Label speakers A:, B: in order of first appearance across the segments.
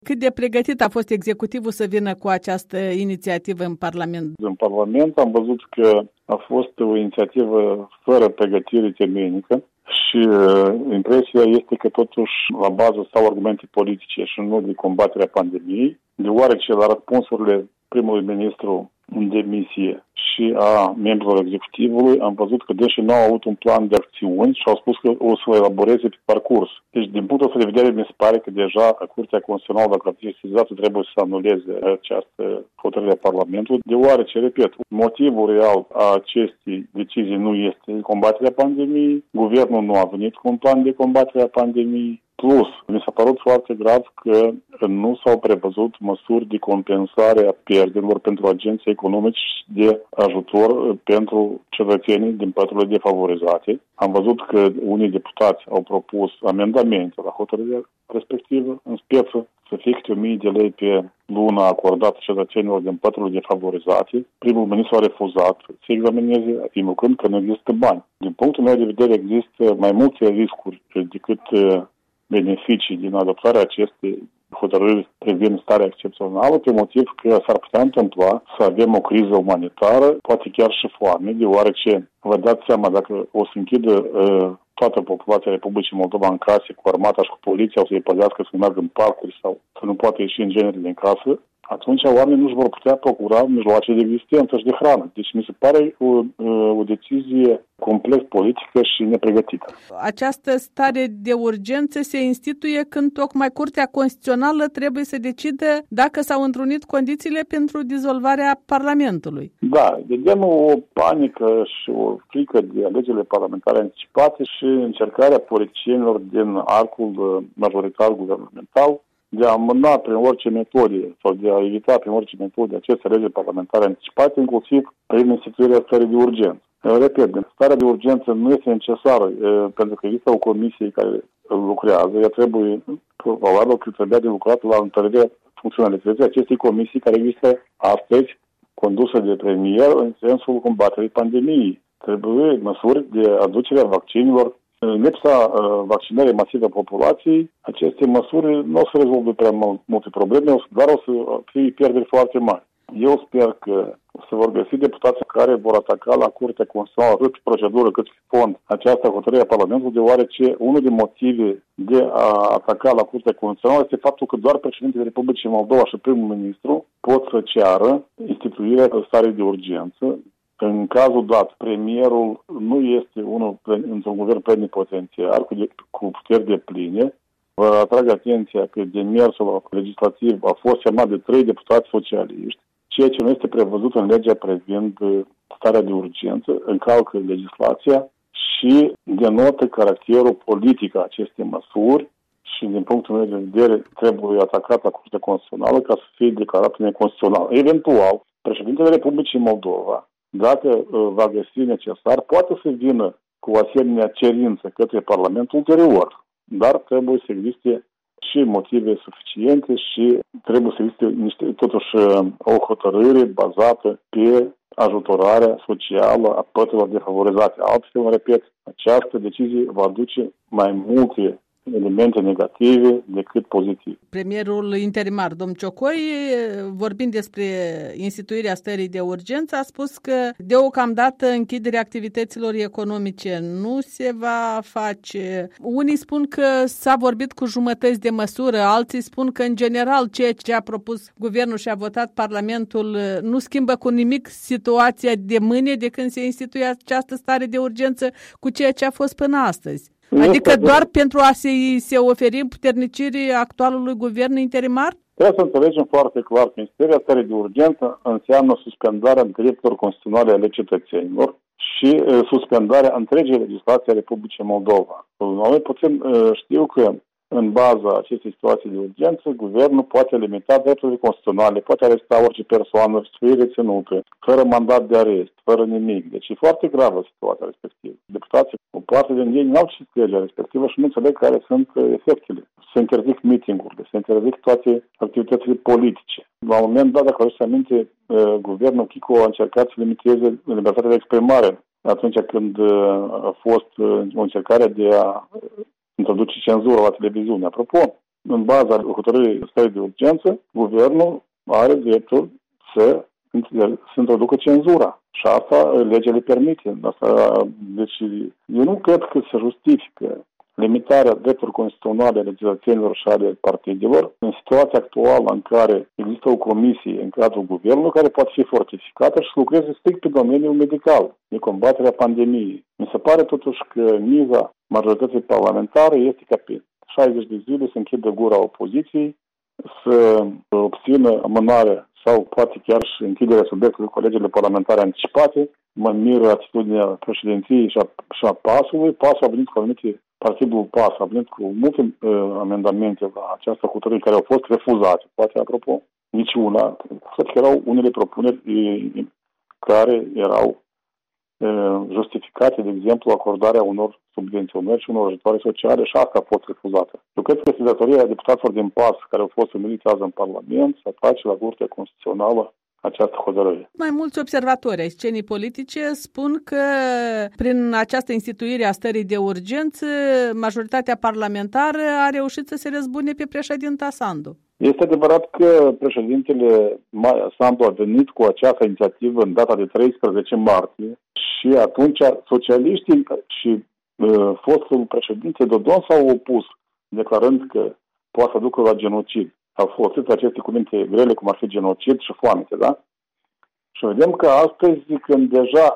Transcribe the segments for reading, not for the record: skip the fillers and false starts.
A: Cât de pregătit a fost executivul să vină cu această inițiativă în Parlament?
B: În Parlament am văzut că a fost o inițiativă fără pregătire temeinică și impresia este că totuși la bază stau argumente politice și nu de combaterea pandemiei, deoarece la răspunsurile primului ministru în demisie și a membrilor executivului am văzut că deși nu au avut un plan de acțiuni și au spus că o să elaboreze pe parcurs. Deci, din punctul ăsta de vedere, mi se pare că deja Curtea Constituțională, dacă ar fi sesizată, trebuie să anuleze această hotărâre a Parlamentului, deoarece, repet, motivul real a acestei decizii nu este combaterea pandemiei, guvernul nu a venit cu un plan de combatere a pandemiei. Plus, mi s-a părut foarte grav că nu s-au prevăzut măsuri de compensare a pierderilor pentru agenții economici de ajutor pentru cetățenii din păturile defavorizate. Am văzut că unii deputați au propus amendamente la hotărârea respectivă, în speță să fie câte 1.000 de lei pe lună acordată cetățenilor din păturile defavorizate. Primul ministru a refuzat să examineze, invocând că nu există bani. Din punctul meu de vedere, există mai multe riscuri decât beneficii din adoptarea acestei hotărâri privind starea excepțională, pe motiv că s-ar putea întâmpla să avem o criză umanitară, poate chiar și foame, deoarece vă dați seama dacă o să închidă toată populația Republicii Moldova în case cu armata și cu poliția, o să-i păzească să meargă în parcuri sau să nu poată ieși în genere din casă, atunci oamenii nu își vor putea procura mijloace de existență și de hrană. Deci mi se pare o decizie complet politică și nepregătită.
A: Această stare de urgență se instituie când tocmai Curtea Constituțională trebuie să decide dacă s-au întrunit condițiile pentru dizolvarea Parlamentului.
B: Da, vedem o panică și o frică de alegerile parlamentare anticipate și încercarea politicienilor din arcul majoritar guvernamental de a amâna prin orice metode sau de a evita prin orice metode aceste alegeri parlamentare anticipate, inclusiv prin instituirea stării de urgență. Repet, starea de urgență nu este necesară pentru că există o comisie care lucrează, ea trebuie, probabil că trebuia de lucrat la întărirea funcționalității acestei comisii care există astăzi, condusă de premier în sensul combaterii pandemiei. Trebuie măsuri de aducere a vaccinilor. În lipsa vaccinării masive a populației, aceste măsuri nu o să rezolve prea multe probleme, dar o să fie pierderi foarte mari. Eu sper că se vor găsi deputații care vor ataca la Curtea Constituțională atât pe procedură cât și fond această hotărâre a Parlamentului, deoarece unul din motive de a ataca la Curtea Constituțională este faptul că doar președintele Republicii Moldova și primul ministru pot să ceară instituirea stării de urgență. În cazul dat, premierul nu este unul într-un guvern plenipotențiar cu puteri depline. Vă atrag atenția că demersul legislativ a fost semnat de 3 deputați socialiști, ceea ce nu este prevăzut în legea privind starea de urgență, încalcă legislația și denotă caracterul politic a acestei măsuri și, din punctul meu de vedere, trebuie atacat la Curtea Constituțională ca să fie declarat neconstituțional. Eventual, președintele Republicii Moldova, dacă va găsi necesar, poate să vină cu o asemenea cerință către Parlamentul ulterior, dar trebuie să existe și motive suficiente și trebuie să existe totuși o hotărâre bazată pe ajutorarea socială a păturilor defavorizate. Altfel, repet, această decizie va aduce mai multe elemente negative decât pozitive.
A: Premierul interimar, domn Ciocoi, vorbind despre instituirea stării de urgență, a spus că deocamdată închiderea activităților economice nu se va face. Unii spun că s-a vorbit cu jumătăți de măsură, alții spun că în general ceea ce a propus guvernul și a votat Parlamentul nu schimbă cu nimic situația de mâine de când se instituie această stare de urgență cu ceea ce a fost până astăzi. Adică doar pentru a se oferi împuternicirii actualului guvern interimar?
B: Trebuie să înțelegem foarte clar că instituirea stării de urgență înseamnă suspendarea drepturilor constituționale ale cetățenilor și suspendarea întregii legislații a Republicii Moldova. Noi puțin știu că în baza acestei situații de urgență, guvernul poate limita drepturile constituționale, poate aresta orice persoană să fie reținută, fără mandat de arest, fără nimic. Deci e foarte gravă situația respectivă. Deputații, o parte din ei n-au citit legea respectivă și nu înțeleg care sunt efectele. Se interzic meeting-urile, se interzic toate activitățile politice. La un moment dat, dacă să aminte, guvernul Chico a încercat să limiteze libertatea de exprimare atunci când a fost o încercare de a introduce cenzură la televiziune. Apropo, în baza hotărârii stării de urgență, guvernul are dreptul să introducă cenzura. Și asta legea le permite. Deci eu nu cred că se justifică limitarea drepturilor constituționale ale cetățenilor și ale partidelor în situația actuală în care există o comisie în cadrul guvernului care poate fi fortificată și să lucreze strict pe domeniul medical, de combaterea pandemiei. Mi se pare totuși că miza majorității parlamentare este ca pe 60 de zile să închidă gura opoziției, să obțină amânarea sau poate chiar și închiderea subiectului cu legile parlamentare anticipate. Mă miră atitudinea președinției și a PAS-ului. PAS-ul a venit cu anumite, partidul PAS a venit cu multe amendamente la această hotărâre care au fost refuzate. Poate, apropo, niciuna. Cred că erau unele propuneri care erau justificate, de exemplu, acordarea unor subvenționări și unor ajutoare sociale și asta a fost refuzată. Eu cred că este datoria deputaților din PAS care au fost umiliți azi în Parlament să atace la Curtea Constituțională această hotărâre.
A: Mai mulți observatori ai scenii politice spun că prin această instituire a stării de urgență, majoritatea parlamentară a reușit să se răzbune pe președinta Sandu.
B: Este adevărat că președintele Sandu a venit cu această inițiativă în data de 13 martie și atunci socialiștii și fostul președinte Dodon s-au opus, declarând că poate să ducă la genocid. Au folosit aceste cuvinte grele, cum ar fi genocid și foamete, da? Și vedem că astăzi, când deja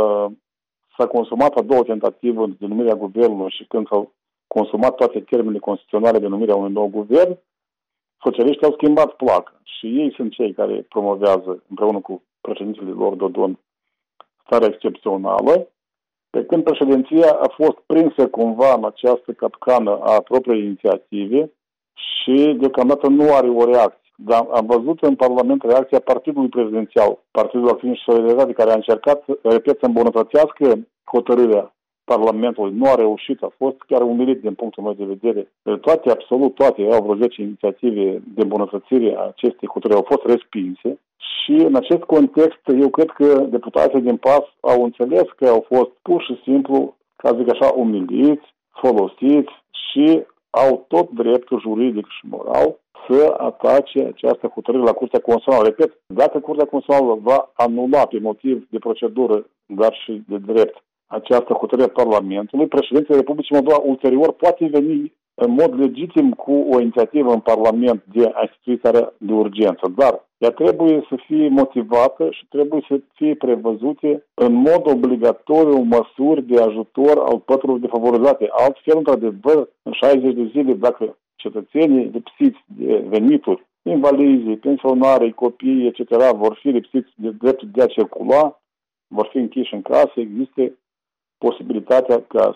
B: s-a consumat a doua tentativă de numirea guvernului și când s-au consumat toate termenele constituționale de numirea unui nou guvern, socialiștii au schimbat placa și ei sunt cei care promovează, împreună cu președintele lor Dodon, starea excepțională, pe când președinția a fost prinsă cumva în această capcană a propriei inițiative și deocamdată nu are o reacție. Dar am văzut în Parlament reacția partidului prezidențial, Partidul Acțiune și Solidaritate, care a încercat, repet, să îmbunătățească hotărârea Parlamentului. Nu a reușit, a fost chiar umilit din punctul meu de vedere. Absolut toate, erau vreo 10 inițiative de îmbunătățire a acestei hotărâri, au fost respinse. Și în acest context, eu cred că deputații din PAS au înțeles că au fost pur și simplu, ca zic așa, umiliți, folosiți și au tot dreptul juridic și moral să atace această hotărâre la Curtea Constituțională. Repet, dacă Curtea Constituțională va anula pe motiv de procedură, dar și de drept, această hotărâre a Parlamentului, președintele Republicii Moldova ulterior poate veni în mod legitim cu o inițiativă în Parlament de a institui starea de urgență, dar ea trebuie să fie motivată și trebuie să fie prevăzute în mod obligatoriu măsuri de ajutor al păturilor defavorizate. Altfel, într-adevăr, în 60 de zile, dacă cetățenii lipsiți de venituri, invalizii, pensionarii, copiii, etc., vor fi lipsiți de dreptul de a circula, vor fi închiși în casă, există posibilitatea ca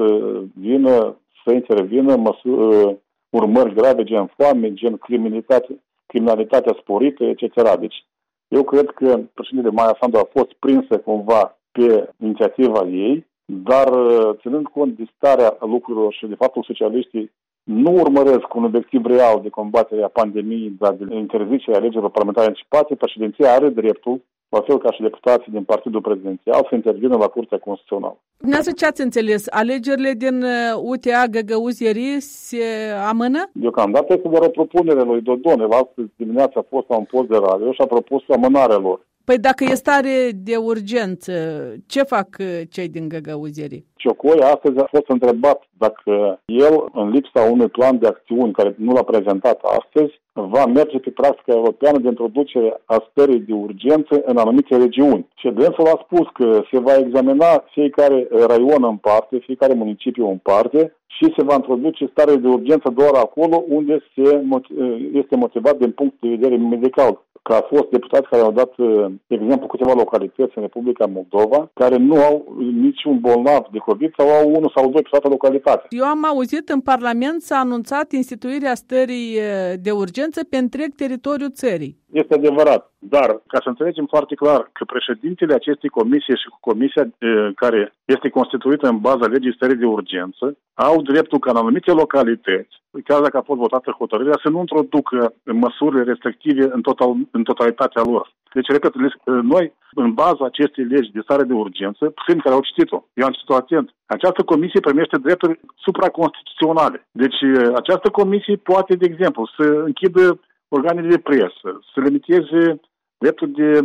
B: să intervină urmări grave, gen foame, gen criminalitatea sporită, etc. Deci, eu cred că președintele Maia Sandu a fost prinsă cumva pe inițiativa ei, dar ținând cont de starea lucrurilor și de faptul socialiștii nu urmăresc un obiectiv real de combatere a pandemiei, dar de interzicerea alegerilor parlamentare anticipate, președinția are dreptul, la fel ca și deputații din partidul prezidențial, să intervină la Curtea Constituțională.
A: Dumneavoastră ce ați înțeles? Alegerile din UTA Găgăuzierii se amână?
B: Deocamdată este doar o propunere lui Dodon. El astăzi dimineața a fost la un post de radio și a propus amânarea lor.
A: Păi dacă e stare de urgență, ce fac cei din Găgăuzierii?
B: Ciocoi astăzi a fost întrebat dacă el, în lipsa unui plan de acțiuni care nu l-a prezentat astăzi, va merge pe practica europeană de introducere a stării de urgență în anumite regiuni. Și dânsul a spus că se va examina fiecare raion în parte, fiecare municipiu în parte și se va introduce starea de urgență doar acolo unde este motivat din punct de vedere medical. Că a fost deputați care au dat, de exemplu, câteva localități în Republica Moldova, care nu au niciun bolnav de COVID sau au unul sau doi pe toată localitatea.
A: Eu am auzit în Parlament s-a anunțat instituirea stării de urgență pe întreg teritoriul țării.
B: Este adevărat, dar ca să înțelegem foarte clar că președintele acestei comisii și comisia care este constituită în baza legii stării de urgență au dreptul ca în anumite localități, chiar dacă a fost votată hotărârea, să nu introducă măsurile restrictive în totalitatea lor. Deci, repet, noi, în baza acestei legi de stare de urgență, sunt care au citit-o, eu am citit-o atent, această comisie primește drepturi supraconstituționale. Deci, această comisie poate, de exemplu, să închidă organele de presă, să limiteze dreptul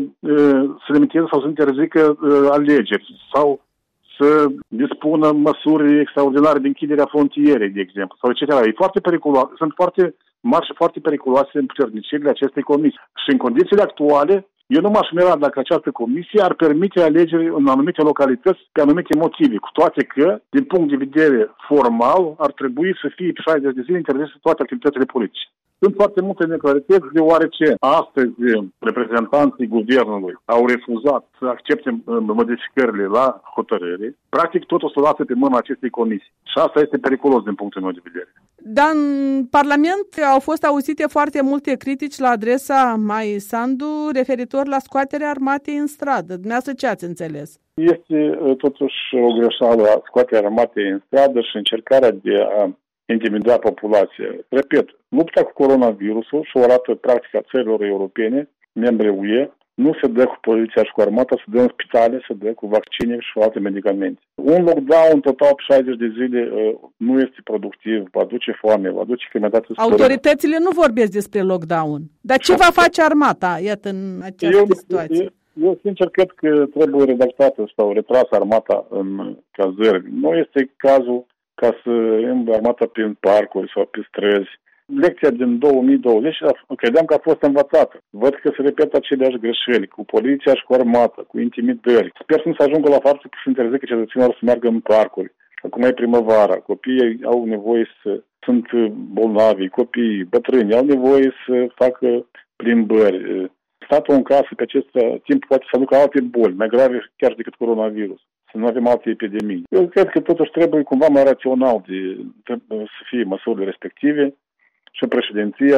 B: să limiteze sau să interzică alegeri sau să dispună măsuri extraordinare de închidere a frontierei, de exemplu, sau etc. E foarte periculos, sunt foarte mari și foarte periculoase împuternicirile acestei comisii. Și în condițiile actuale, eu nu m-aș mira dacă această comisie ar permite alegeri în anumite localități pe anumite motive, cu toate că, din punct de vedere formal, ar trebui să fie pe 60 de zile interzise toate activitățile politice. Sunt foarte multe neclarități, deoarece astăzi reprezentanții guvernului au refuzat să accepte modificările la hotărâre. Practic, totul s-o lasă pe mâna acestei comisii. Și asta este periculos din punctul meu de vedere.
A: Dar în Parlament au fost auzite foarte multe critici la adresa Maii Sandu referitor la scoaterea armatei în stradă. Dumneavoastră ce ați înțeles?
B: Este totuși o greșeală scoaterea armatei în stradă și încercarea de a intimida populația. Repet, lupta cu coronavirusul și o arată practica țărilor europene, membre UE, nu se dă cu poliția și cu armata, se dă în spitale, se dă cu vaccine și cu alte medicamente. Un lockdown total pe 60 de zile nu este productiv, va aduce foame, va aduce criminalitate.
A: Autoritățile nu vorbesc despre lockdown. Dar ce va face armata, iată, în această situație?
B: Eu sincer cred că trebuie redactată sau retrasă armata în cazări. Nu este cazul ca să îmbi armata prin parcuri sau pe străzi. Lecția din 2020 credeam că a fost învățată. Văd că se repetă aceleași greșeli cu poliția și cu armata, cu intimidări. Sper să nu se ajungă la faptul că se interzică cetățenilor să meargă în parcuri. Acum e primăvara, copiii au nevoie sunt bolnavi, copiii, bătrâni, au nevoie să facă plimbări. Statul în casă pe acest timp poate să aducă alte boli, mai grave chiar decât coronavirus. Să nu avem alte epidemii. Eu cred că totuși trebuie cumva mai rațional să fie măsurile respective și președinția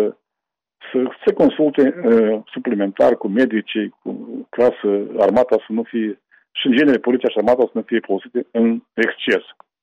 B: să consulte suplimentar cu medicii, ca armata să nu fie, și în genere poliția și armata să nu fie folosite în exces.